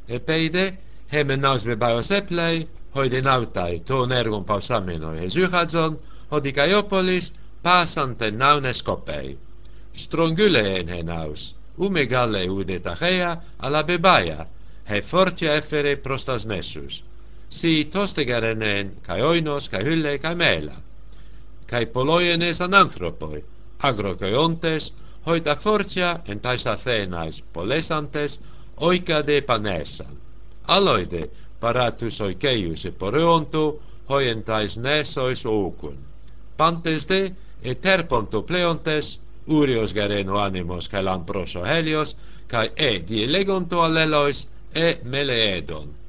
Epeide, hemen naus bebaios eplei, hoide nautai tuon ergon pausamino Hesychadzon, hodikaiopolis, paasanten naunes kopei. Strongyleen he naus, umegalle udetachea ala bebaia, he fortia effere prostas nessus. Si tostegarenen kai oinos kai hylle kai meela. Kai poloienes ananthropoi, agrokoiontes, hoita fortia en taisa thenais polesantes, oika de panesan. Aloide paratus oikeius e poreontu, hoientais nesois oukun. Pantes de e terponto pleontes, urios gareno animos kai lamproso helios, kai e dielegonto allelois e meleedon.